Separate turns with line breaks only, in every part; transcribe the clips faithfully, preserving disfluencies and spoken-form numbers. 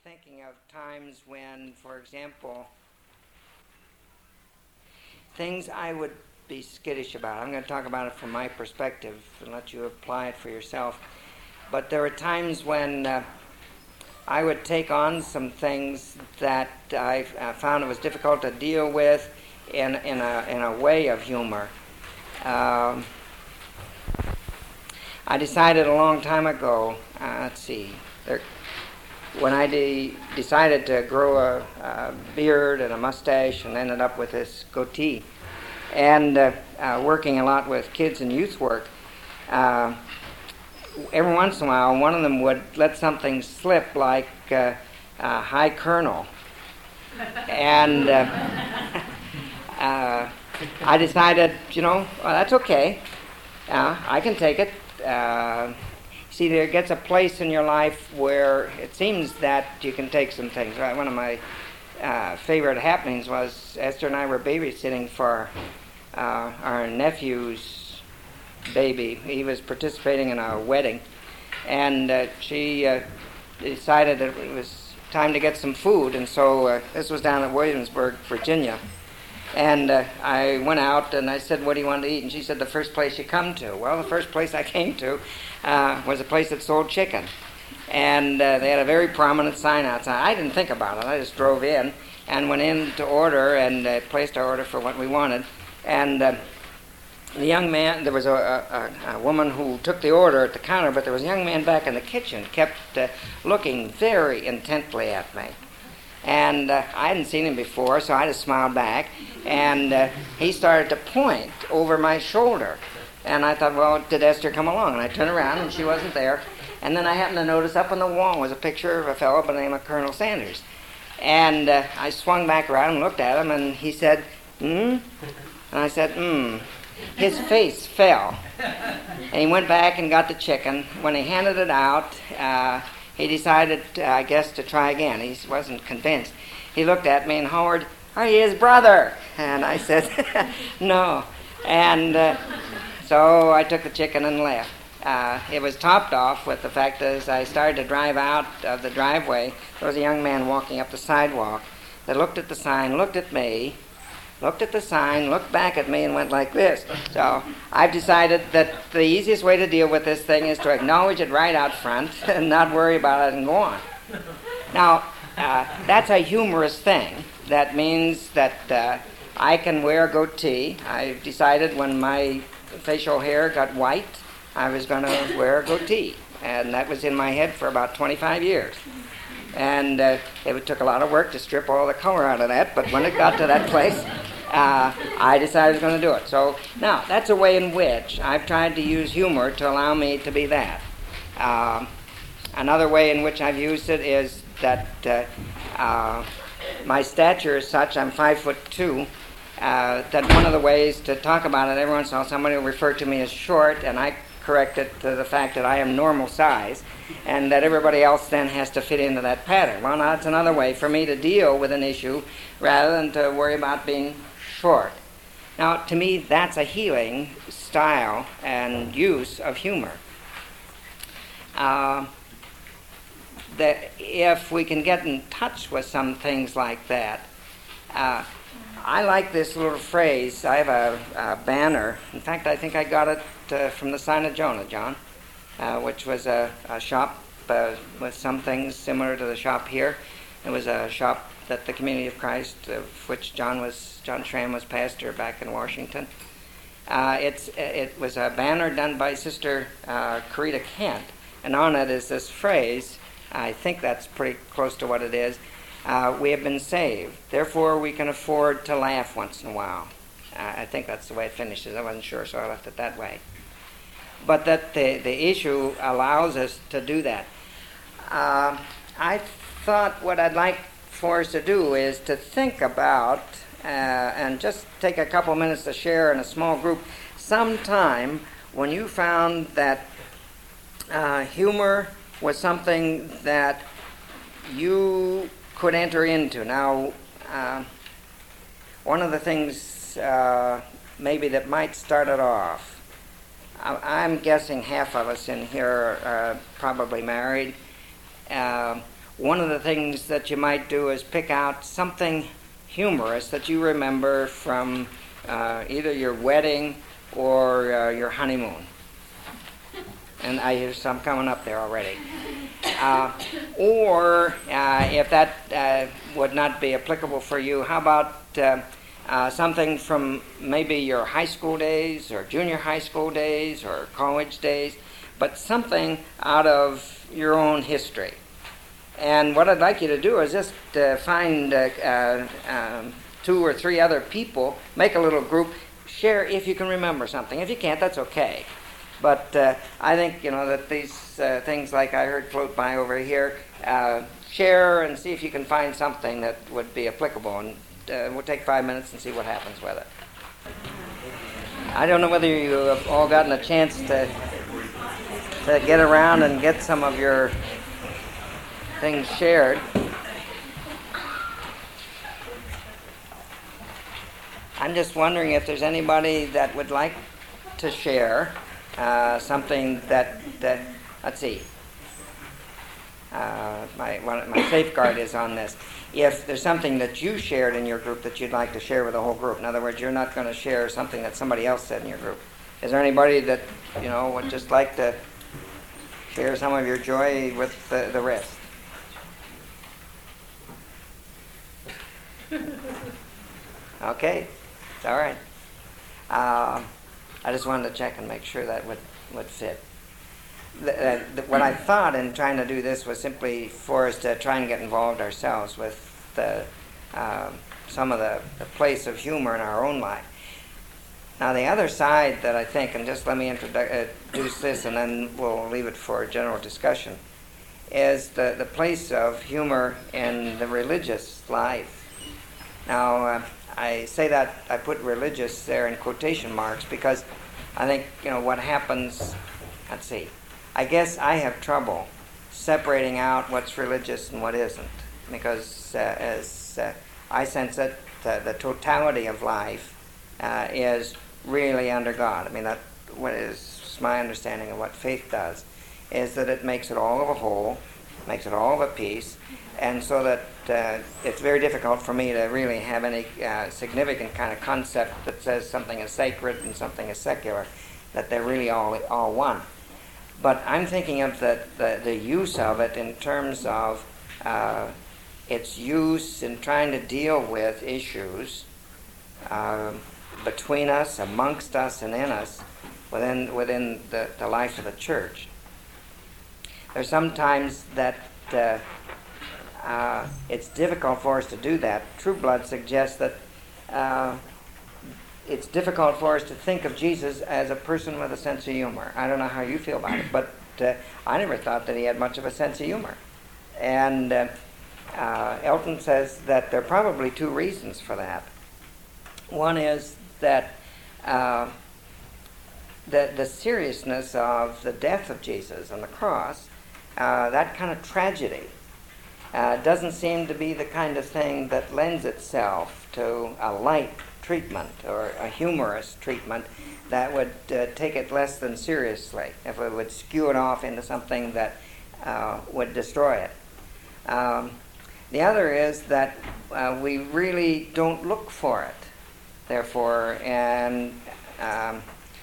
thinking of times when, for example, things I would be skittish about. I'm going to talk about it from my perspective and let you apply it for yourself. But there were times when uh, I would take on some things that I uh, found it was difficult to deal with in, in, a, in a way of humor. Um, I decided a long time ago, uh, let's see, there, when I de- decided to grow a, a beard and a mustache and ended up with this goatee, and uh, uh, working a lot with kids and youth work, uh, every once in a while one of them would let something slip like uh, uh, High Colonel. And uh, uh, I decided, you know, well, that's okay. Uh, I can take it. Uh, see, there gets a place in your life where it seems that you can take some things. Right? One of my uh, favorite happenings was Esther and I were babysitting for uh, our nephew's baby. He was participating in a wedding, and uh, she uh, decided that it was time to get some food, and so uh, this was down at Williamsburg, Virginia. And uh, I went out and I said, what do you want to eat? And she said, the first place you come to. Well, the first place I came to uh, was a place that sold chicken. And uh, they had a very prominent sign outside. I didn't think about it. I just drove in and went in to order and uh, placed our order for what we wanted. And uh, the young man, there was a, a, a woman who took the order at the counter, but there was a young man back in the kitchen, kept uh, looking very intently at me. And uh, I hadn't seen him before, so I just smiled back. And uh, he started to point over my shoulder. And I thought, well, did Esther come along? And I turned around, and she wasn't there. And then I happened to notice up on the wall was a picture of a fellow by the name of Colonel Sanders. And uh, I swung back around and looked at him, and he said, hmm? And I said, hmm. His face fell. And he went back and got the chicken. When he handed it out, uh, he decided, uh, I guess, to try again. He wasn't convinced. He looked at me and hollered, are you his brother? And I said, no. And uh, so I took the chicken and left. Uh, it was topped off with the fact that as I started to drive out of the driveway, there was a young man walking up the sidewalk that looked at the sign, looked at me, looked at the sign, looked back at me, and went like this. So I've decided that the easiest way to deal with this thing is to acknowledge it right out front and not worry about it and go on. Now, uh, that's a humorous thing. That means that uh, I can wear a goatee. I decided when my facial hair got white, I was going to wear a goatee. And that was in my head for about twenty-five years. And uh, it took a lot of work to strip all the color out of that, but when it got to that place, uh, I decided I was going to do it. So now, that's a way in which I've tried to use humor to allow me to be that. Uh, another way in which I've used it is that uh, uh, my stature is such, I'm five foot two, uh, that one of the ways to talk about it, every once in a while somebody will refer to me as short, and I correct it to the fact that I am normal size, and that everybody else then has to fit into that pattern. Well, now that's another way for me to deal with an issue rather than to worry about being short. Now, to me, that's a healing style and use of humor. Uh, that if we can get in touch with some things like that, uh, I like this little phrase. I have a, a banner. In fact, I think I got it uh, from the Sign of Jonah, John, uh, which was a, a shop uh, with some things similar to the shop here. It was a shop that the Community of Christ, of which John was John Schramm was pastor back in Washington. Uh, it's it was a banner done by Sister uh, Corita Kent, and on it is this phrase. I think that's pretty close to what it is. Uh, we have been saved, therefore we can afford to laugh once in a while. Uh, I think that's the way it finishes. I wasn't sure, so I left it that way. But that the, the issue allows us to do that. Uh, I thought what I'd like for us to do is to think about, uh, and just take a couple minutes to share in a small group, sometime when you found that uh, humor was something that you could enter into. Now, uh, one of the things uh, maybe that might start it off, I, I'm guessing half of us in here are probably married. Uh, one of the things that you might do is pick out something humorous that you remember from uh, either your wedding or uh, your honeymoon. And I hear some coming up there already. Uh, or uh, if that uh, would not be applicable for you, how about uh, uh, something from maybe your high school days or junior high school days or college days, but something out of your own history. And what I'd like you to do is just uh, find uh, uh, um, two or three other people, make a little group, share if you can remember something. If you can't, that's okay. But uh, I think, you know, that these uh, things like I heard float by over here, uh, share and see if you can find something that would be applicable. And uh, we'll take five minutes and see what happens with it. I don't know whether you have all gotten a chance to, to get around and get some of your things shared. I'm just wondering if there's anybody that would like to share Uh, something that, that, let's see, uh, my, one, my safeguard is on this. If there's something that you shared in your group that you'd like to share with the whole group, in other words, you're not going to share something that somebody else said in your group. Is there anybody that, you know, would just like to share some of your joy with the, the rest? Okay, it's all right. Uh, I just wanted to check and make sure that would, would fit. The, uh, the, what I thought in trying to do this was simply for us to try and get involved ourselves with the, uh, some of the, the place of humor in our own life. Now the other side that I think, and just let me introduce this and then we'll leave it for general discussion, is the, the place of humor in the religious life. Now, uh, I say that, I put religious there in quotation marks because I think, you know, what happens, let's see, I guess I have trouble separating out what's religious and what isn't, because uh, as uh, I sense it, the, the totality of life uh, is really under God. I mean, that what is my understanding of what faith does, is that it makes it all of a whole, makes it all of a piece, and so that uh, it's very difficult for me to really have any uh, significant kind of concept that says something is sacred and something is secular, that they're really all all one. But I'm thinking of the, the, the use of it in terms of uh, its use in trying to deal with issues uh, between us, amongst us, and in us, within within the, the life of the church. There's sometimes that uh, uh, it's difficult for us to do that. True Blood suggests that uh, it's difficult for us to think of Jesus as a person with a sense of humor. I don't know how you feel about it, but uh, I never thought that he had much of a sense of humor. And uh, uh, Elton says that there are probably two reasons for that. One is that uh, the, the seriousness of the death of Jesus on the cross, uh, that kind of tragedy, uh, doesn't seem to be the kind of thing that lends itself to a light treatment or a humorous treatment that would uh, take it less than seriously, if it would skew it off into something that uh, would destroy it. Um, the other is that uh, we really don't look for it, therefore, and um,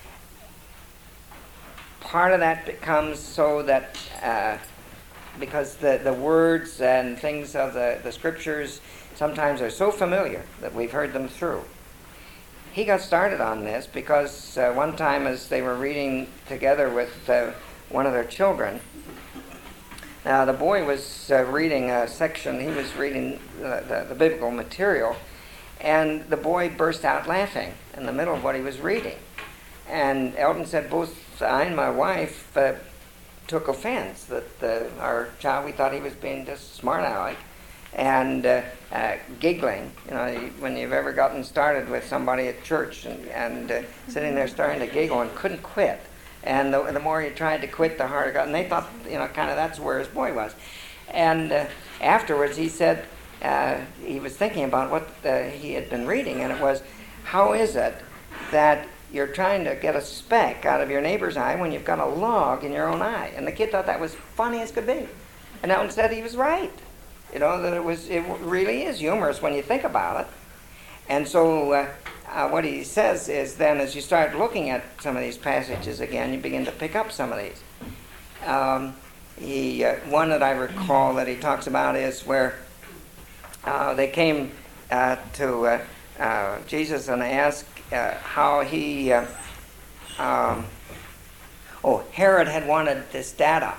part of that becomes so that uh, because the, the words and things of the, the scriptures sometimes are so familiar that we've heard them through. He got started on this because uh, one time as they were reading together with uh, one of their children, now the boy was uh, reading a section, he was reading uh, the, the biblical material, and the boy burst out laughing in the middle of what he was reading. And Eldon said both I and my wife uh, took offense that uh, our child, we thought he was being just smart aleck and uh, uh, giggling. You know, when you've ever gotten started with somebody at church and, and uh, sitting there starting to giggle and couldn't quit. And the, the more he tried to quit, the harder it got. And they thought, you know, kind of that's where his boy was. And uh, afterwards he said, uh, he was thinking about what uh, he had been reading, and it was, how is it that you're trying to get a speck out of your neighbor's eye when you've got a log in your own eye? And the kid thought that was funny as could be. And Elton said he was right. You know, that it was, it really is humorous when you think about it. And so uh, uh, what he says is then as you start looking at some of these passages again, you begin to pick up some of these. Um, he, uh, one that I recall that he talks about is where uh, they came uh, to uh, uh, Jesus and asked uh, how he, uh, um, oh, Herod had wanted this data.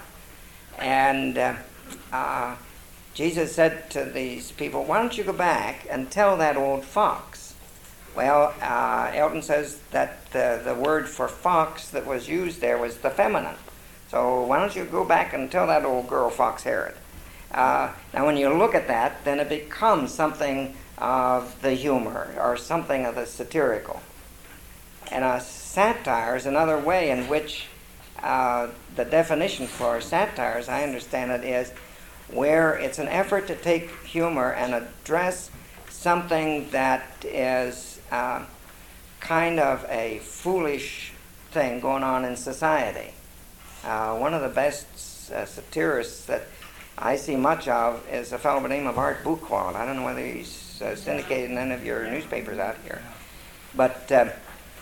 And uh, uh, Jesus said to these people, why don't you go back and tell that old fox? Well, uh, Elton says that the, the word for fox that was used there was the feminine. So why don't you go back and tell that old girl fox Herod? Uh, now when you look at that, then it becomes something of the humor or something of the satirical. And a satire is another way in which uh, the definition for satire, as I understand it, is where it's an effort to take humor and address something that is uh, kind of a foolish thing going on in society. Uh, one of the best uh, satirists that I see much of is a fellow by the name of Art Buchwald. I don't know whether he's uh, syndicated in any of your newspapers out here. But uh,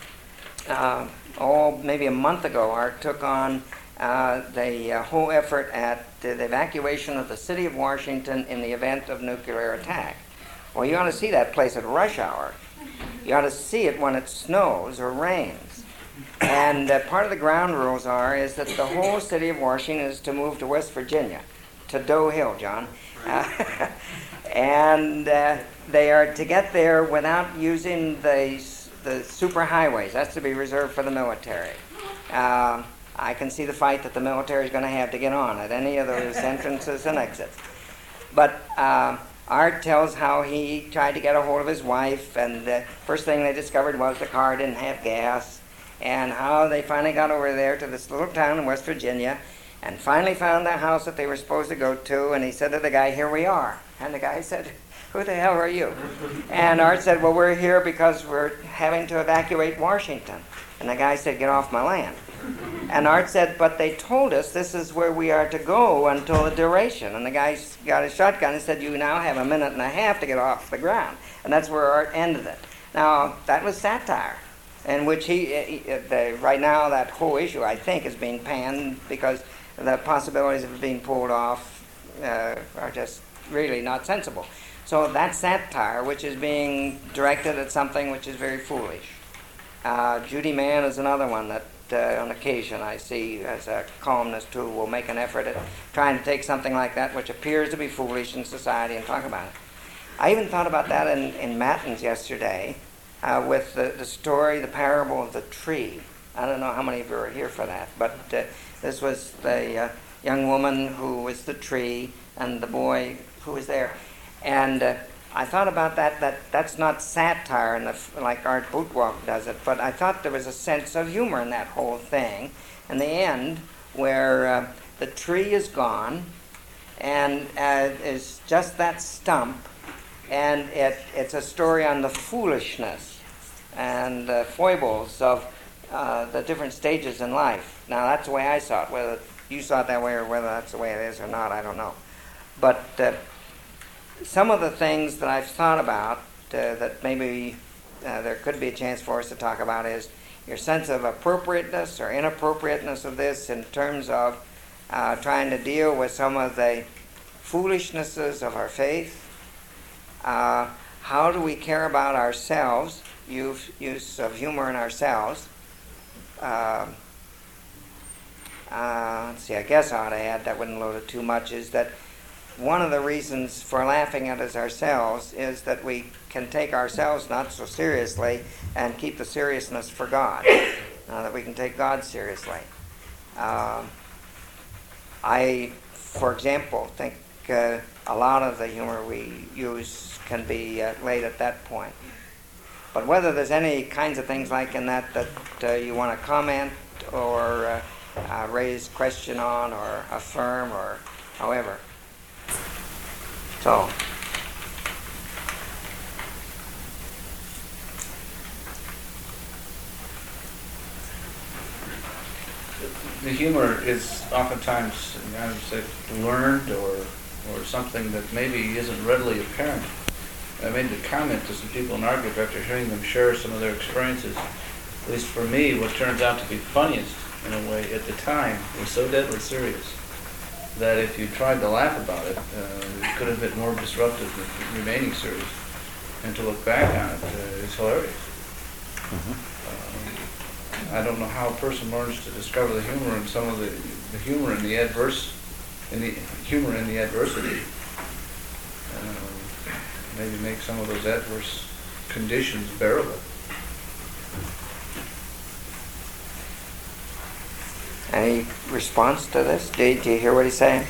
uh, oh, maybe a month ago, Art took on uh, the uh, whole effort at the evacuation of the city of Washington in the event of nuclear attack. Well, you ought to see that place at rush hour. You ought to see it when it snows or rains. And uh, part of the ground rules are is that the whole city of Washington is to move to West Virginia, to Doe Hill, John. Uh, and uh, they are to get there without using the, the superhighways. That's to be reserved for the military. Uh, I can see the fight that the military is going to have to get on at any of those entrances and exits. But uh, Art tells how he tried to get a hold of his wife, and the first thing they discovered was the car didn't have gas, and how they finally got over there to this little town in West Virginia, and finally found the house that they were supposed to go to, and he said to the guy, here we are. And the guy said, who the hell are you? And Art said, well, we're here because we're having to evacuate Washington. And the guy said, get off my land. And Art said, but they told us this is where we are to go until the duration. And the guy got his shotgun and said, you now have a minute and a half to get off the ground. And that's where Art ended it. Now, that was satire, in which he, he the, right now that whole issue, I think, is being panned because the possibilities of it being pulled off uh, are just really not sensible. So that's satire, which is being directed at something which is very foolish. Uh, Judy Mann is another one that uh, on occasion I see as a columnist who will make an effort at trying to take something like that which appears to be foolish in society and talk about it. I even thought about that in, in Matins yesterday uh, with the, the story, the parable of the tree. I don't know how many of you are here for that, but uh, this was the uh, young woman who was the tree and the boy who was there. And uh, I thought about that, that that's not satire in the, like Art Buchwald does it, but I thought there was a sense of humor in that whole thing. In the end, where uh, the tree is gone and uh, is just that stump, and it, it's a story on the foolishness and the foibles of uh, the different stages in life. Now, that's the way I saw it. Whether you saw it that way or whether that's the way it is or not, I don't know. But uh, some of the things that I've thought about uh, that maybe uh, there could be a chance for us to talk about is your sense of appropriateness or inappropriateness of this in terms of uh, trying to deal with some of the foolishnesses of our faith. Uh, how do we care about ourselves, use, use of humor in ourselves? Uh, uh, let's see, I guess I ought to add, that wouldn't load it too much, is that one of the reasons for laughing at us ourselves is that we can take ourselves not so seriously and keep the seriousness for God, uh, that we can take God seriously. Uh, I, for example, think uh, a lot of the humor we use can be uh, laid at that point. But whether there's any kinds of things like in that that uh, you want to comment or uh, uh, raise question on or affirm or however. So,
the humor is oftentimes, I would say, learned or or something that maybe isn't readily apparent. I made the comment to some people in our group after hearing them share some of their experiences. At least for me, what turns out to be funniest, in a way, at the time, was so deadly serious that if you tried to laugh about it, uh, it could have been more disruptive than remaining serious. And to look back on it uh, is hilarious. Mm-hmm. um, I don't know how a person learns to discover the humor in some of the, the humor in the adverse, in the humor in the adversity. Um, maybe make some of those adverse conditions bearable.
Any response to this? Do you, do you hear what he's saying?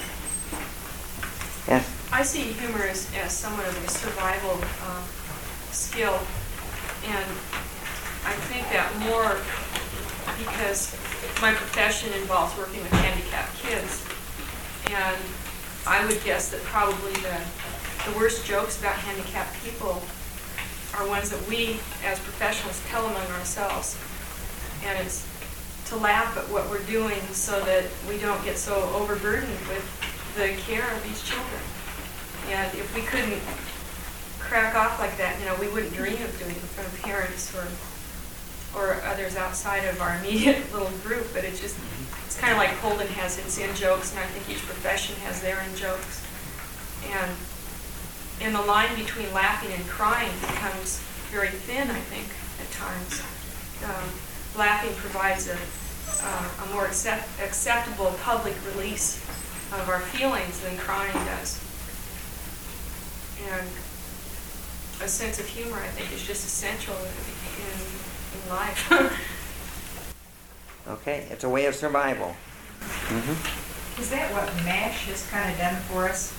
Yes?
I see humor as, as somewhat of a survival uh, skill, and I think that more because my profession involves working with handicapped kids, and I would guess that probably the, the worst jokes about handicapped people are ones that we as professionals tell among ourselves, and it's to laugh at what we're doing so that we don't get so overburdened with the care of these children. And if we couldn't crack off like that, you know, we wouldn't dream of doing it in front of parents or or others outside of our immediate little group. But it's just, it's kind of like Holden has its in-jokes, and I think each profession has their in-jokes. And and the line between laughing and crying becomes very thin, I think, at times. Um, laughing provides a, uh, a more accept, acceptable public release of our feelings than crying does. And a sense of humor, I think, is just essential in, in life.
Okay, it's a way of survival. Mm-hmm.
Is that what MASH has kind of done for us?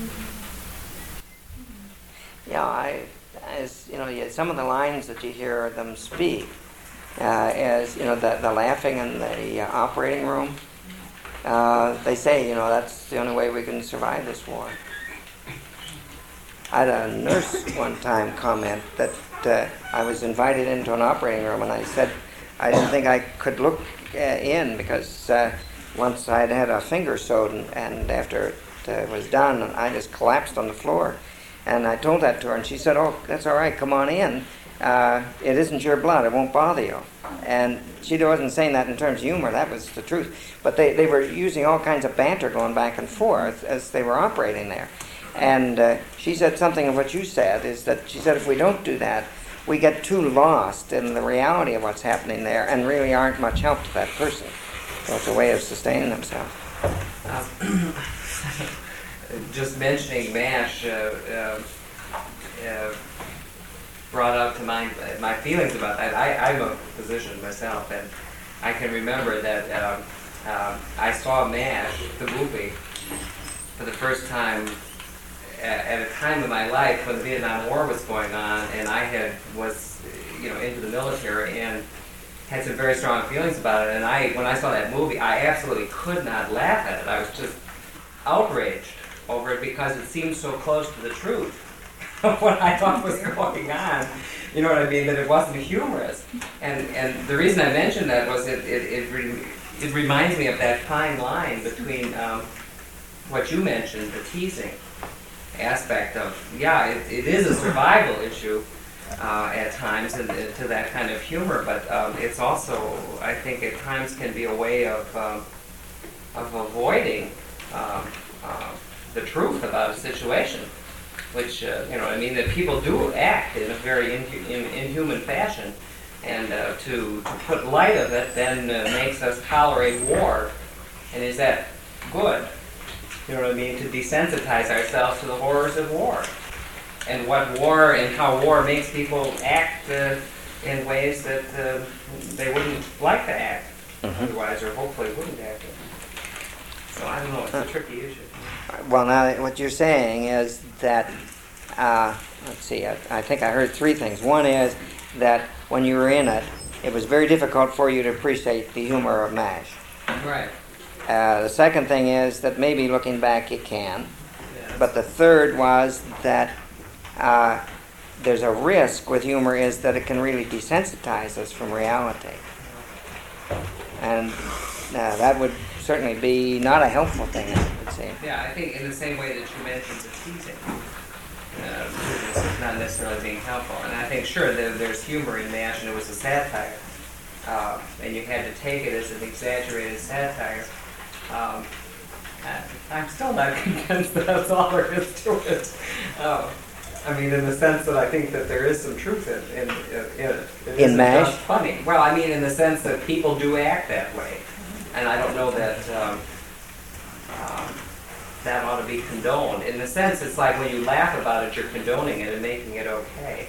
Yeah, I, as you know, yeah, some of the lines that you hear them speak, uh, as you know, the, the laughing in the uh, operating room. Uh, they say, you know, that's the only way we can survive this war. I had a nurse one time comment that uh, I was invited into an operating room, and I said I didn't think I could look uh, in because uh, once I'd had a finger sewed, and, and after it uh, was done, I just collapsed on the floor. And I told that to her, and she said, "Oh, that's all right, come on in. Uh, it isn't your blood, it won't bother you." And she wasn't saying that in terms of humor, that was the truth. But they, they were using all kinds of banter going back and forth as they were operating there. And uh, she said something of what you said, is that she said if we don't do that, we get too lost in the reality of what's happening there and really aren't much help to that person. So it's a way of sustaining themselves.
Um, just mentioning MASH uh, uh, uh, brought up to mind my feelings about that. I, I'm a physician myself, and I can remember that um, um, I saw MASH, the movie, for the first time at, at a time in my life when the Vietnam War was going on, and I had was, you know, into the military and had some very strong feelings about it. And I, when I saw that movie, I absolutely could not laugh at it. I was just outraged over it because it seemed so close to the truth of what I thought was going on. You know what I mean? That it wasn't humorous. And and the reason I mentioned that was it it it, re, it reminds me of that fine line between um, what you mentioned, the teasing aspect of, yeah, it, it is a survival issue uh, at times, and uh, to that kind of humor, but um, it's also, I think, at times can be a way of um, of avoiding um, uh, the truth about a situation, which, uh, you know, I mean, that people do act in a very inhu- in, inhuman fashion, and uh, to, to put light of it then uh, makes us tolerate war, and is that good? You know what I mean? To desensitize ourselves to the horrors of war, and what war and how war makes people act uh, in ways that uh, they wouldn't like to act mm-hmm. otherwise, or hopefully wouldn't act. So I don't know, it's a tricky issue.
Well, now what you're saying is that, uh, let's see, I, I think I heard three things. One is that when you were in it, it was very difficult for you to appreciate the humor of MASH.
Right.
Uh, the second thing is that maybe looking back you can.
Yes.
But the third was that uh, there's a risk with humor is that it can really desensitize us from reality. And uh, that would certainly be not a helpful thing, I would say.
Yeah, I think in the same way that you mentioned the teasing, uh, it's not necessarily being helpful. And I think, sure, there, there's humor in MASH, and it was a satire, uh, and you had to take it as an exaggerated satire. Um, I, I'm still not convinced that that's all there is to it. Um, I mean, in the sense that I think that there is some truth in, in, in it. It
In
isn't
MASH?
just funny. Well, I mean, in the sense that people do act that way. And I don't know that um, um, that ought to be condoned. In the sense, it's like when you laugh about it, you're condoning it and making it okay.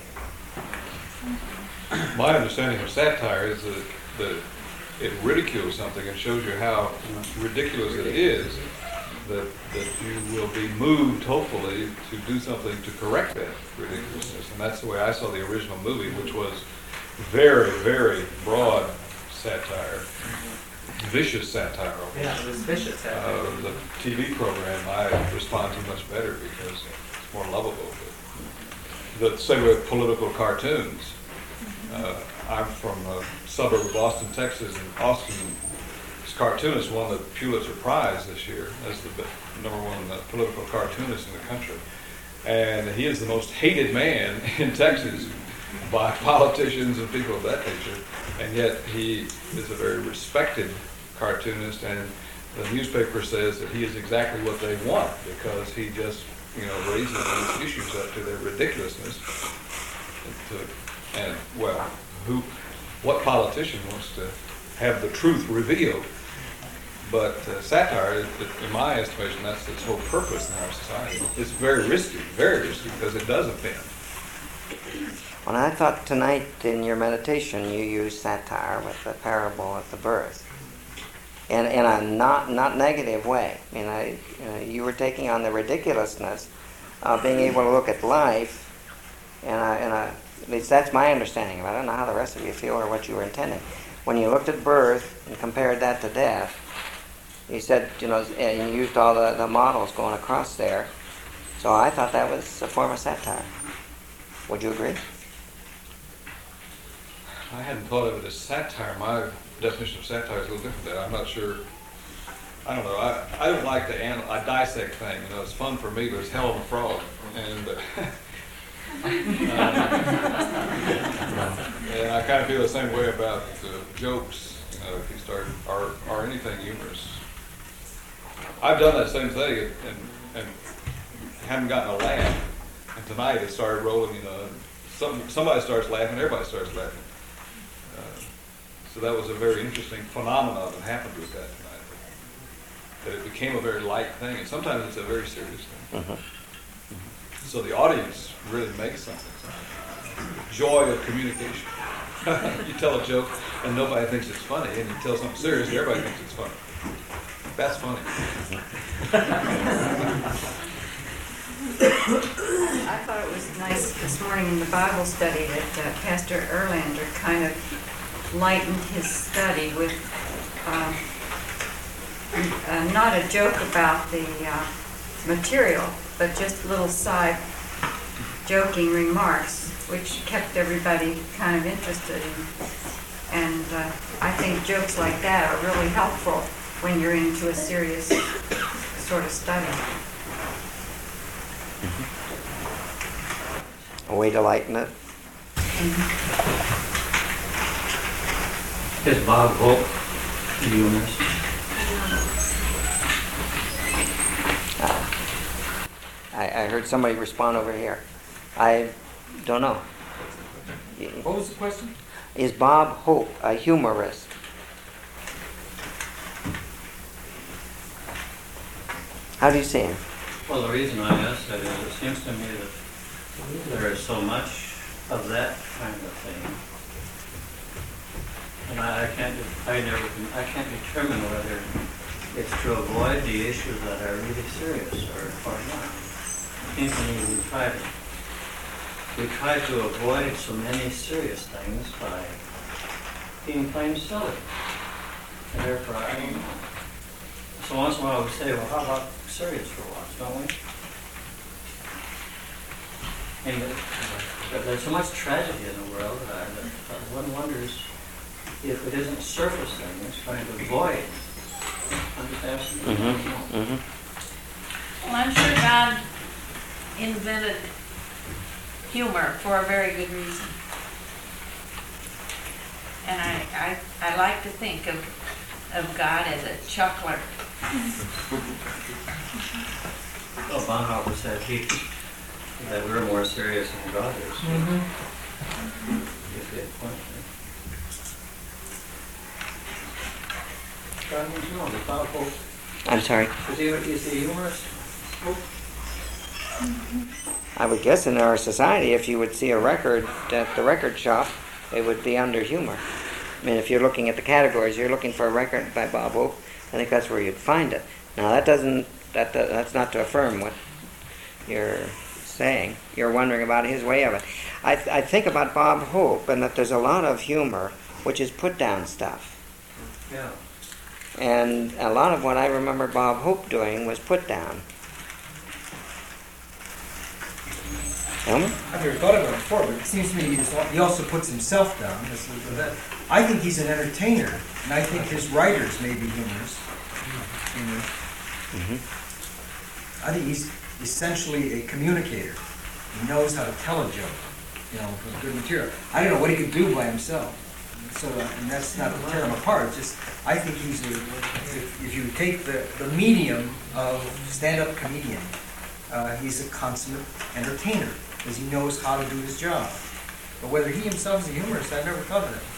My understanding of satire is that, that it ridicules something and shows you how ridiculous it is, that, that you will be moved, hopefully, to do something to correct that ridiculousness. And that's the way I saw the original movie, which was very, very broad satire, vicious satire.
Yeah, it was vicious satire.
Uh, the T V program I respond to much better because it's more lovable. But the same with political cartoons. Uh, I'm from a suburb of Austin, Texas, and Austin's cartoonist won the Pulitzer Prize this year as the number one uh, political cartoonist in the country. And he is the most hated man in Texas by politicians and people of that nature. And yet he is a very respected cartoonist, and the newspaper says that he is exactly what they want because he just, you know, raises these issues up to their ridiculousness. To, and, well, who, what politician wants to have the truth revealed? But uh, satire, in my estimation, that's its whole purpose in our society. It's very risky, very risky, because it does offend.
Well, I thought tonight in your meditation you used satire with the parable at the birth, in in a not not negative way. I mean, I, you know, you were taking on the ridiculousness of being able to look at life, and I, and I, at least that's my understanding of it. I don't know how the rest of you feel or what you were intending. When you looked at birth and compared that to death, you said, you know, and you used all the, the models going across there. So I thought that was a form of satire. Would you agree?
I hadn't thought of it as satire. My definition of satire is a little different than that. I'm not sure. I don't know. I, I don't like to anal- I dissect things. You know, it's fun for me, but it's hell of a frog. And, uh, and I kind of feel the same way about uh, jokes. You know, if you start or or anything humorous. I've done that same thing and, and, and haven't gotten a laugh. And tonight it started rolling. You know, some somebody starts laughing, everybody starts laughing. Uh, so that was a very interesting phenomenon that happened with that tonight. That it became a very light thing, and sometimes it's a very serious thing.
Uh-huh.
So the audience really makes something. Joy of communication. You tell a joke and nobody thinks it's funny, and you tell something serious and everybody thinks it's funny. That's funny.
I thought it was nice this morning in the Bible study that uh, Pastor Erlander kind of lightened his study with um, uh, not a joke about the uh, material, but just little side joking remarks, which kept everybody kind of interested in. And uh, I think jokes like that are really helpful when you're into a serious sort of study.
A way to lighten it.
Is Bob Hope humorist?
I, I heard somebody respond over here. I don't know.
What was the question?
Is Bob Hope a humorist? How do you see him?
Well, the reason I ask that is it seems to me that there is so much of that kind of thing. And I, I can't, I never, can- I can't determine whether it's to avoid the issues that are really serious or, or not. It seems to me we try to, we try to avoid so many serious things by being plain silly. And therefore, I don't know. So once in a while we say, well, how about serious for once, don't we? And uh, there's so much tragedy in the world uh, that uh, one wonders if it isn't surface things trying to avoid I'm just asking.
Mm-hmm. Mm-hmm.
Well, I'm sure God invented humor for a very good reason. And I, I, I like to think of, of God as a chuckler.
Well, Bonhoeffer said he, that we're more serious than God is.
Mm-hmm.
Gives you a point, right? God was wrong. The powerful.
I'm sorry.
Is he, is he humorous?
I would guess in our society, if you would see a record at the record shop, it would be under humor. I mean, if you're looking at the categories, you're looking for a record by Bob Hope, I think that's where you'd find it. Now, that doesn't, that that's not to affirm what you're saying. You're wondering about his way of it. I, I think about Bob Hope, and that there's a lot of humor, which is put down stuff.
Yeah.
And a lot of what I remember Bob Hope doing was put down. Elmer?
I've never thought about it before, but it seems to me he's, he also puts himself down. This is- that- I think he's an entertainer, and I think his writers may be humorous. humorous.
Mm-hmm.
I think he's essentially a communicator. He knows how to tell a joke, you know, with good material. I don't know what he could do by himself. So, uh, and that's not to tear him apart. It's just, I think he's a, if, if you take the, the medium of stand-up comedian, uh, he's a consummate entertainer because he knows how to do his job. But whether he himself is a humorist, I've never thought of that before.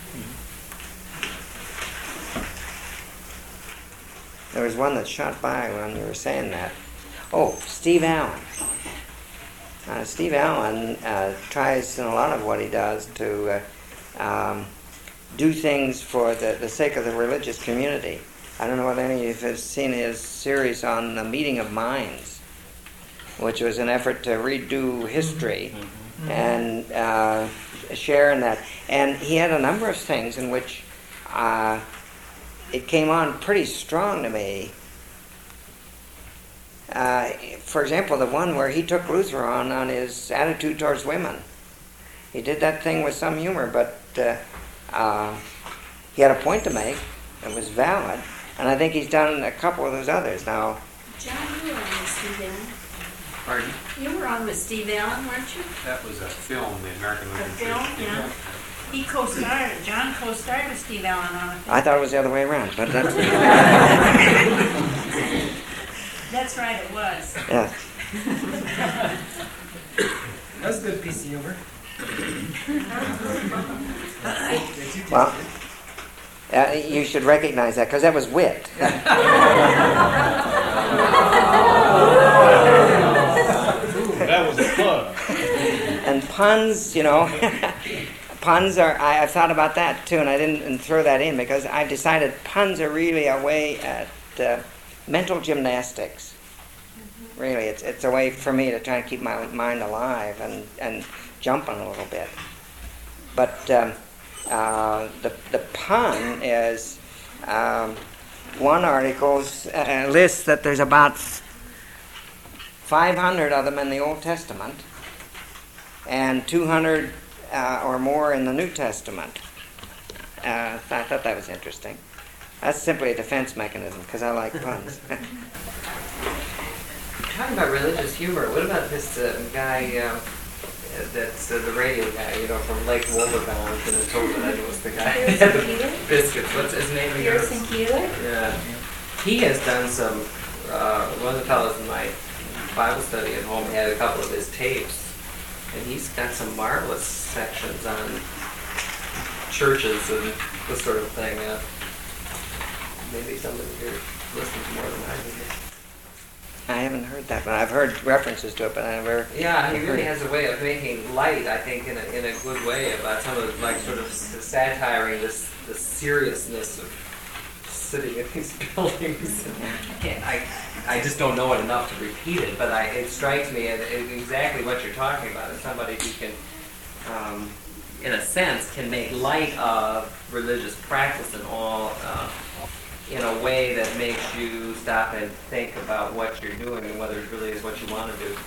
There was one that shot by when you were saying that. Oh, Steve Allen. Uh, Steve Allen uh, tries in a lot of what he does to uh, um, do things for the, the sake of the religious community. I don't know whether any of you have seen his series on the Meeting of Minds, which was an effort to redo history mm-hmm. and uh, share in that. And he had a number of things in which uh, it came on pretty strong to me. Uh, for example, the one where he took Luther on on his attitude towards women. He did that thing with some humor, but uh, uh, he had a point to make. It was valid. And I think he's done a couple of those others. Now,
John, you were on with Steve Allen.
Pardon?
You were on with Steve Allen, weren't you?
That was a film, The American
A
Living
film,
Church.
yeah. He co-starred, John co-starred with Steve Allen on a film.
I thought it was the other way around, but that's...
That's right, it was.
Yeah.
That was a good piece of humor.
Well, uh, you should recognize that, because that was wit.
That was a plug.
And puns, you know, puns are, I, I've thought about that too, and I didn't throw that in because I've decided puns are really a way at uh, mental gymnastics. Really, it's it's a way for me to try to keep my mind alive and, and jumping a little bit. But um, uh, the, the pun is, um, one article uh, lists that there's about five hundred of them in the Old Testament and two hundred uh, or more in the New Testament. Uh, I thought that was interesting. That's simply a defense mechanism because I like puns.
Talking about religious humor, what about this uh, guy, uh, that's uh, the radio guy, you know, from Lake Wobegon, Minnesota, that was the guy.
Pearson Keeler?
Biscuits, what's his name again?
Pearson Keeler?
Yeah. He has done some, uh, one of the fellows in my Bible study at home had a couple of his tapes, and he's got some marvelous sections on churches and this sort of thing. Uh, maybe somebody here listens more than I do.
I haven't heard that one. I've heard references to it, but I never.
Yeah, he
heard
really
it.
has a way of making light, I think, in a, in a good way about some of, like, sort of satiring this the seriousness of sitting in these buildings. And I, I just don't know it enough to repeat it, but I, it strikes me as as exactly what you're talking about, as somebody who can, um, in a sense, can make light of religious practice and all, uh, in a way that makes you stop and think about what you're doing and whether it really is what you want to do.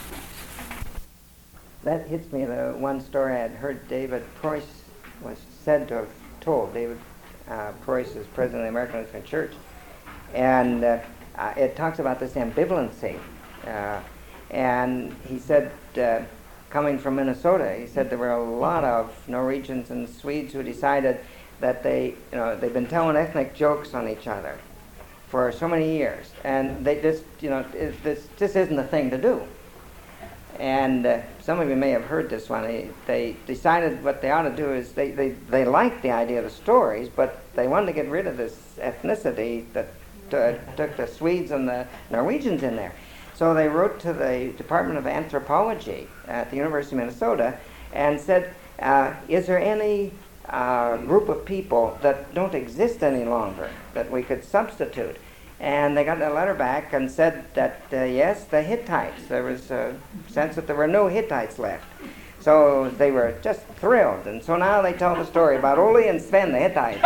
That hits me, the one story I had heard David Preuss was said to have told. David uh, Preuss is president of the American Lutheran Church. and uh, uh, it talks about this ambivalency. Uh, and he said, uh, coming from Minnesota, he said there were a lot of Norwegians and Swedes who decided that they, you know, they've been telling ethnic jokes on each other for so many years, and they just, you know, it, this this isn't a thing to do. And uh, some of you may have heard this one. They, they decided what they ought to do is they, they, they liked the idea of the stories, but they wanted to get rid of this ethnicity that uh, took the Swedes and the Norwegians in there. So they wrote to the Department of Anthropology at the University of Minnesota and said, uh, is there any uh, group of people that don't exist any longer that we could substitute? And they got a letter back and said that, uh, yes, the Hittites. There was a sense that there were no Hittites left. So they were just thrilled. And so now they tell the story about Ole and Sven, the Hittites.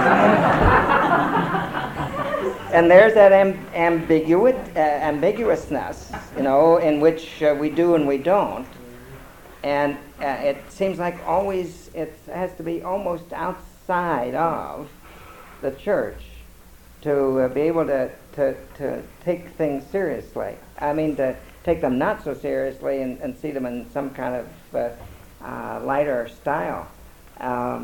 And there's that amb- ambiguit, uh, ambiguousness, you know, in which uh, we do and we don't. And uh, it seems like always it has to be almost outside of the church to uh, be able to, to, to take things seriously. I mean, to take them not so seriously and, and see them in some kind of uh, uh, lighter style. Um,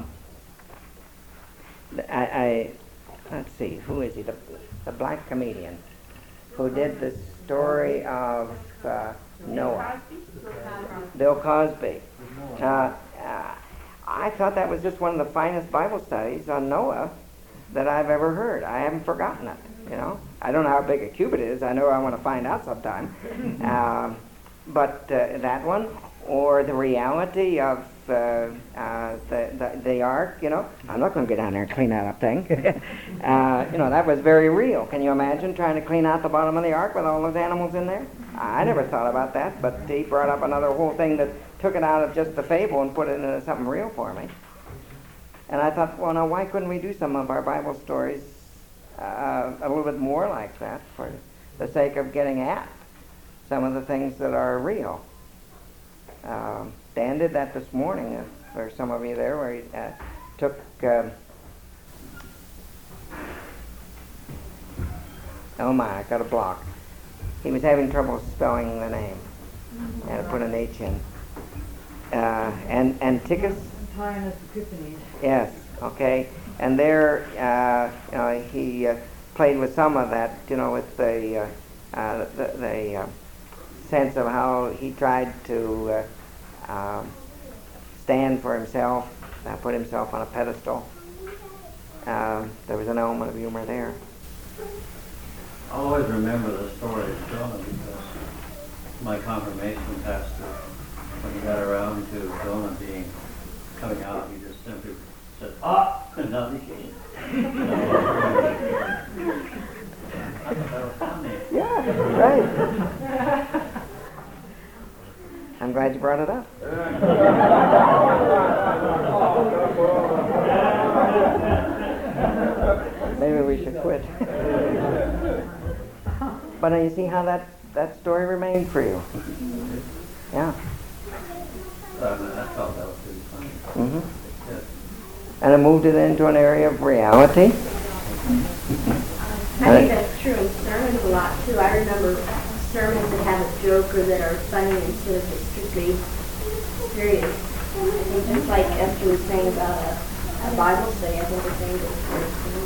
I, I, let's see, who is he? The, the black comedian who did the story of uh, Noah. Bill Cosby. Uh, uh, I thought that was just one of the finest Bible studies on Noah that I've ever heard. I haven't forgotten it, you know. I don't know how big a cubit is. I know I want to find out sometime. um, but uh, that one, or the reality of uh, uh, the, the the ark, you know. I'm not going to get down there and clean that up thing. uh, you know, that was very real. Can you imagine trying to clean out the bottom of the ark with all those animals in there? I never thought about that, but he brought up another whole thing that took it out of just the fable and put it into something real for me. And I thought, well, now why couldn't we do some of our Bible stories uh, a little bit more like that for the sake of getting at some of the things that are real? Um, Dan did that this morning. Uh, there's some of you there where he uh, took... Uh, oh my, I got a block. He was having trouble spelling the name. I had to put an H in. Uh, and Antichus?
Antiochus Epiphanes.
Yes, okay. And there, uh, you know, he uh, played with some of that, you know, with the, uh, uh, the, the uh, sense of how he tried to uh, uh, stand for himself, uh, put himself on a pedestal. Um, there was an element of humor there.
I'll always remember the story of Jonah because my confirmation pastor, when he got around to Jonah being coming out, he just simply said, ah, and now he came. I thought that was funny.
Yeah, right. I'm glad you brought it up. Maybe we should quit. But uh, you see how that, that story remained for you. Yeah.
Uh, I thought that was pretty funny.
Mm-hmm.
Yes.
And it moved it into an area of reality.
I think that's true in sermons a lot too. I remember sermons that have a joke or that are funny instead of just strictly serious. I think just like Esther was saying about a, a Bible study, I think the same goes for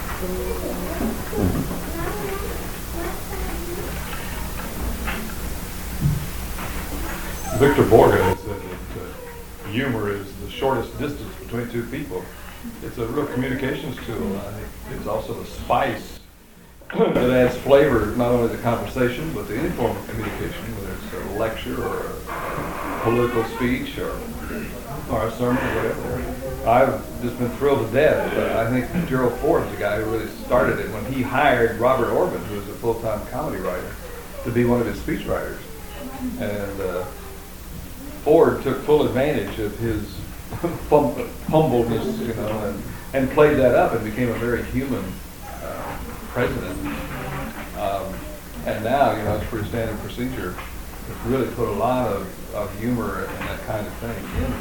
Victor Borge has said that uh, humor is the shortest distance between two people. It's a real communications tool. I think it's also a spice that adds flavor not only to the conversation, but to any form of communication, whether it's a lecture or a political speech or, or a sermon or whatever. I've just been thrilled to death. But I think Gerald Ford's the guy who really started it when he hired Robert Orban, who was a full-time comedy writer, to be one of his speechwriters. And uh, Ford took full advantage of his hum- humbleness, you know, and, and played that up and became a very human uh, president. Um, and now, you know, it's pretty standard procedure to really put a lot of, of humor and that kind of thing in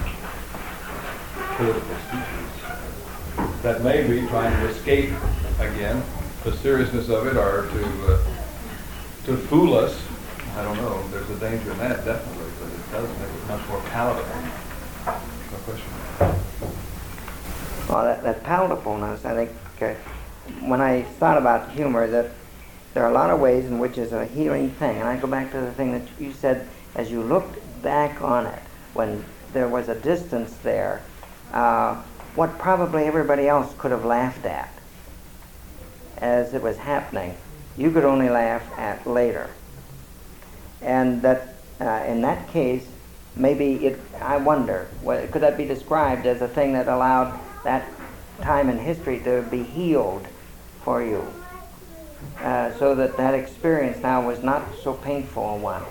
political speeches. That may be trying to escape, again, the seriousness of it or to uh, to fool us. I don't know. There's a danger in that, definitely, but it does make it much more palatable. No question.
Well, that, that palatableness, I think, uh, when I thought about humor, that there are a lot of ways in which it's a healing thing. And I go back to the thing that you said, as you looked back on it, when there was a distance there, uh, what probably everybody else could have laughed at as it was happening, you could only laugh at later. And that uh, in that case, maybe it, I wonder, what, could that be described as a thing that allowed that time in history to be healed for you? Uh, so that that experience now was not so painful a one.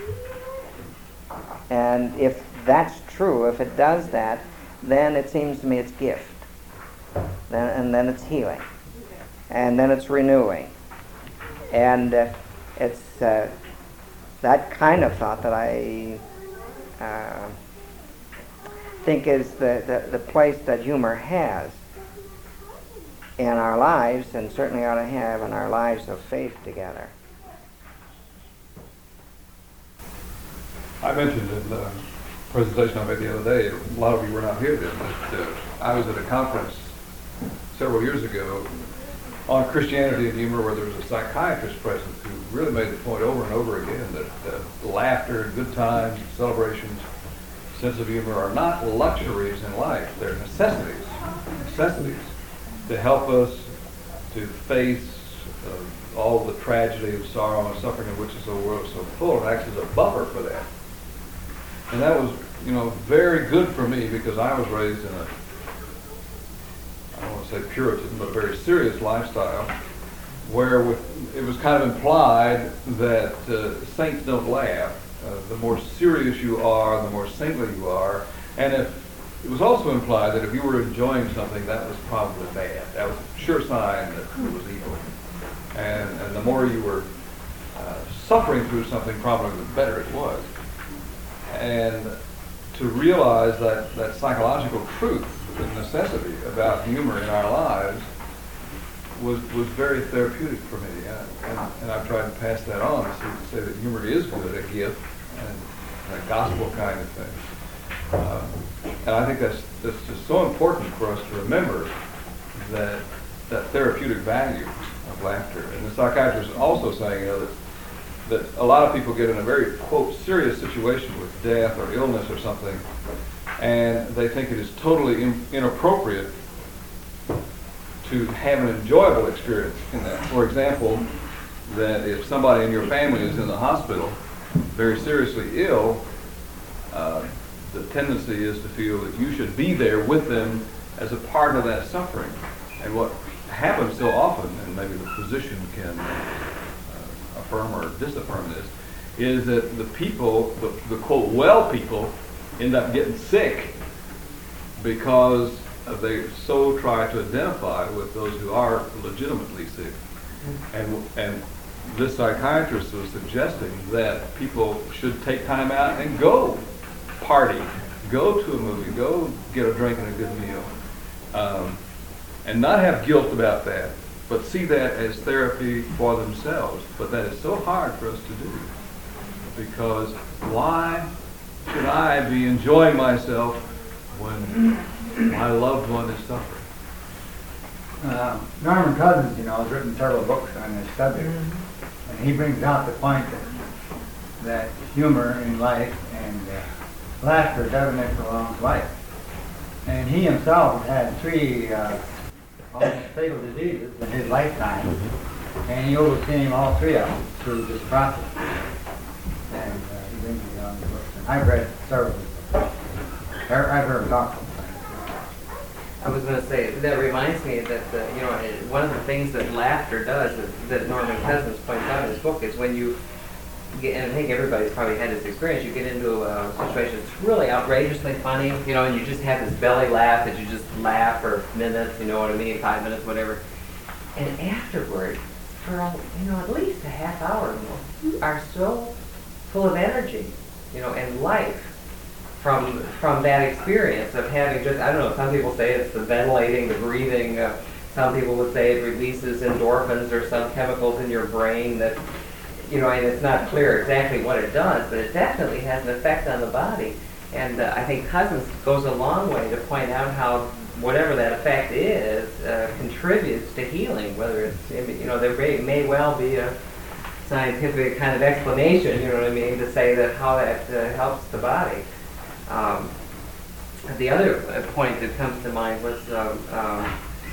And if that's true, if it does that, then it seems to me it's gift. Then, and then it's healing. And then it's renewing. And uh, it's uh, that kind of thought that I uh, think is the, the, the place that humor has in our lives, and certainly ought to have in our lives of faith together.
I mentioned in the presentation I made the other day, a lot of you were not here then, but uh, I was at a conference several years ago on Christianity and humor where there was a psychiatrist present who really made the point over and over again that uh, laughter, good times, celebrations, sense of humor are not luxuries in life. They're necessities. Necessities to help us to face uh, all the tragedy of sorrow and suffering in which is the world is so full. It acts as a buffer for that. And that was, you know, very good for me because I was raised in a, I don't want to say Puritan, but a very serious lifestyle where with, it was kind of implied that uh, saints don't laugh. Uh, the more serious you are, the more saintly you are. And if it was also implied that if you were enjoying something, that was probably bad. That was a sure sign that it was evil. And, and the more you were uh, suffering through something, probably the better it was. And to realize that, that psychological truth, the necessity about humor in our lives, was was very therapeutic for me. And, and, and I've tried to pass that on to say that humor is good, a gift, and a gospel kind of thing. Uh, and I think that's, that's just so important for us to remember that that therapeutic value of laughter. And the psychiatrist is also saying, you know, that, that a lot of people get in a very, quote, serious situation with death or illness or something, and they think it is totally in, inappropriate to have an enjoyable experience in that. For example, that if somebody in your family is in the hospital very seriously ill, uh, the tendency is to feel that you should be there with them as a part of that suffering. And what happens so often, and maybe the physician can uh, affirm or disaffirm this, is that the people, the, the quote, well people, end up getting sick because they so try to identify with those who are legitimately sick. And, and this psychiatrist was suggesting that people should take time out and go party, go to a movie, go get a drink and a good meal, um, and not have guilt about that, but see that as therapy for themselves. But that is so hard for us to do, because why should I be enjoying myself when my loved one is suffering?
Uh, Norman Cousins, you know, has written several books on this subject, and he brings out the point that, that humor in life and uh, laughter definitely prolongs life. And he himself had three uh, almost fatal diseases in his lifetime, and he overcame all three of them through this process. And uh, he brings it down in the books. And I've read several of his books. I've heard him talk.
I was going to say, that reminds me that, the, you know, one of the things that laughter does, is, that Norman Cousins points out in his book, is when you get, and I think everybody's probably had this experience, you get into a situation that's really outrageously funny, you know, and you just have this belly laugh that you just laugh for minutes, you know what I mean, five minutes, whatever. And afterward, for, you know, at least a half hour, you are so full of energy, you know, and life. From from that experience of having just, I don't know, some people say it's the ventilating, the breathing, uh, some people would say it releases endorphins or some chemicals in your brain that, you know, and it's not clear exactly what it does, but it definitely has an effect on the body. And uh, I think Cousins goes a long way to point out how whatever that effect is uh, contributes to healing, whether it's, you know, there may, may well be a scientific kind of explanation, you know what I mean, to say that how that uh, helps the body. Um, the other point that comes to mind was um, um,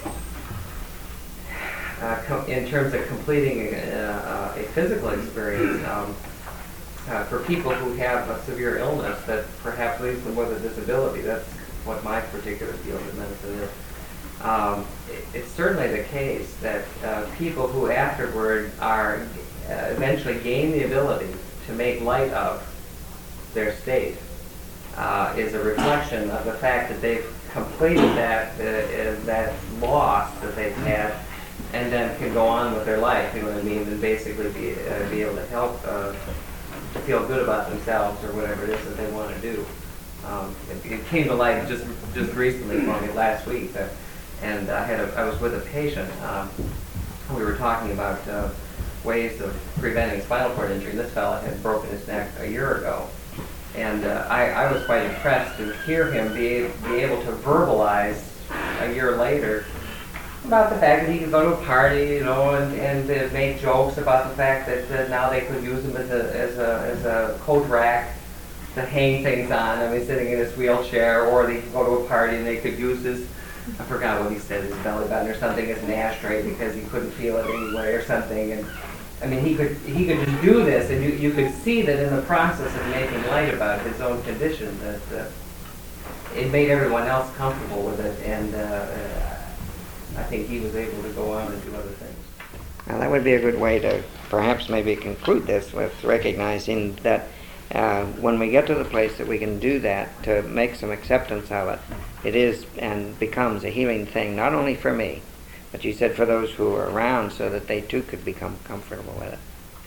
uh, com in terms of completing a, a physical experience. Um, Uh, for people who have a severe illness that perhaps leaves them with a disability. That's what my particular field of medicine is. Um, it, it's certainly the case that uh, people who afterward are uh, eventually gain the ability to make light of their state uh, is a reflection of the fact that they've completed that uh, that loss that they've had, and then can go on with their life. You know what I mean, and basically be uh, be able to help. Uh, to feel good about themselves or whatever it is that they want to do. Um, it, it came to light just just recently for me last week, uh, and I had a, I was with a patient. Um, we were talking about uh, ways of preventing spinal cord injury. This fellow had broken his neck a year ago, and uh, I, I was quite impressed to hear him be be able to verbalize a year later about the fact that he could go to a party, you know, and, and uh, make jokes about the fact that uh, now they could use him as a, as a, as a coat rack to hang things on. I mean, sitting in his wheelchair, or they could go to a party and they could use his, I forgot what he said, his belly button or something as an ashtray because he couldn't feel it anyway or something. And I mean, he could he could just do this, and you, you could see that in the process of making light about his own condition, that uh, it made everyone else comfortable with it, and uh, uh, I think he was able to go on and do other things.
Now that would be a good way to perhaps maybe conclude this, with recognizing that uh, when we get to the place that we can do that, to make some acceptance of it, it is and becomes a healing thing, not only for me, but you said for those who are around, so that they too could become comfortable with it.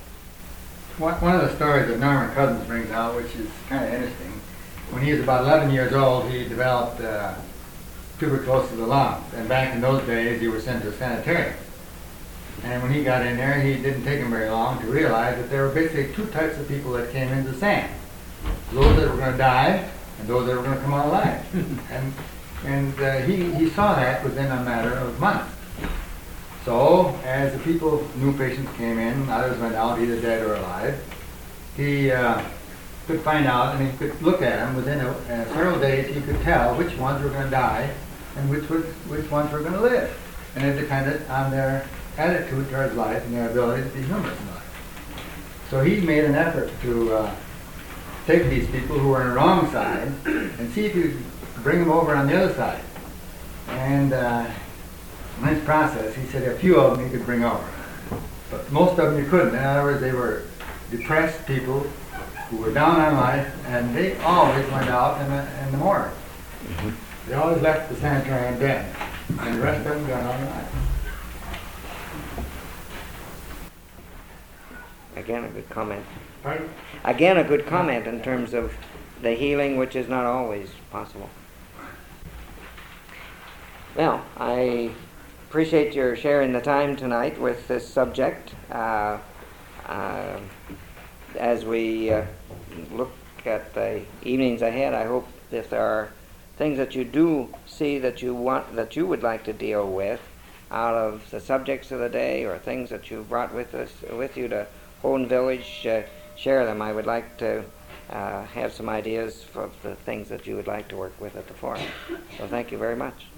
One one of the stories that Norman Cousins brings out, which is kind of interesting, when he was about eleven years old, he developed uh, tuberculosis of the lungs, and back in those days he was sent to a sanitarium. And when he got in there, he didn't take him very long to realize that there were basically two types of people that came into the SAN. Those that were going to die, and those that were going to come out alive. and and uh, he, he saw that within a matter of months. So, as the people, new patients came in, others went out either dead or alive, he uh, could find out, and he could look at them within a, uh, several days. He could tell which ones were going to die and which was, which ones were going to live, and it depended on their attitude towards life and their ability to be humorous in life. So he made an effort to uh, take these people who were on the wrong side and see if he could bring them over on the other side. And uh, in his process, he said a few of them he could bring over, but most of them you couldn't. In other words, they were depressed people who were down on life, and they always went out in the, in the morning. Mm-hmm. They always left the sanitarium dead, and the rest of them got on life.
Again, a good comment.
Pardon?
Again, a good comment in terms of the healing, which is not always possible. Well, I appreciate your sharing the time tonight with this subject. Uh, uh, as we uh, look at the evenings ahead, I hope if there are things that you do see that you want, that you would like to deal with out of the subjects of the day, or things that you brought with us with you to Holden Village, uh, share them. I would like to uh, have some ideas for the things that you would like to work with at the forum. So thank you very much.